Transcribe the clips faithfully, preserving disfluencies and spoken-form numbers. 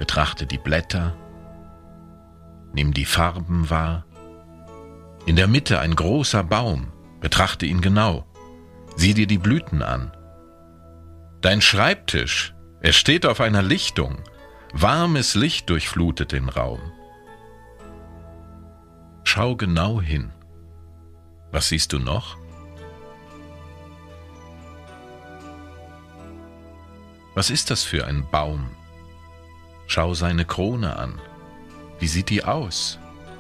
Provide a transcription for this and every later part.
Betrachte die Blätter, nimm die Farben wahr. In der Mitte ein großer Baum, betrachte ihn genau, sieh dir die Blüten an. Dein Schreibtisch, er steht auf einer Lichtung, warmes Licht durchflutet den Raum. Schau genau hin. Was siehst du noch? Was ist das für ein Baum? Schau seine Krone an. Wie sieht die aus?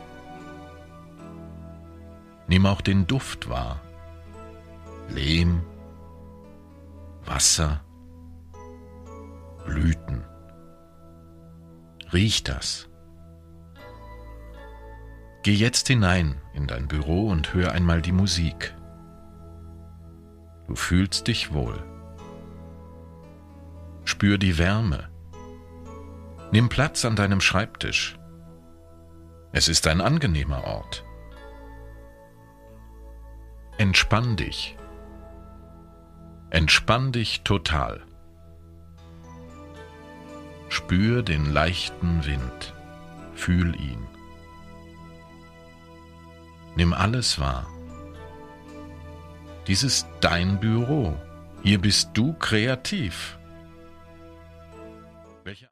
Nimm auch den Duft wahr. Lehm, Wasser, Blüten. Riech das. Geh jetzt hinein in dein Büro und hör einmal die Musik. Du fühlst dich wohl. Spür die Wärme. Nimm Platz an deinem Schreibtisch. Es ist ein angenehmer Ort. Entspann dich. Entspann dich total. Spür den leichten Wind. Fühl ihn. Nimm alles wahr. Dies ist dein Büro. Hier bist du kreativ. Welche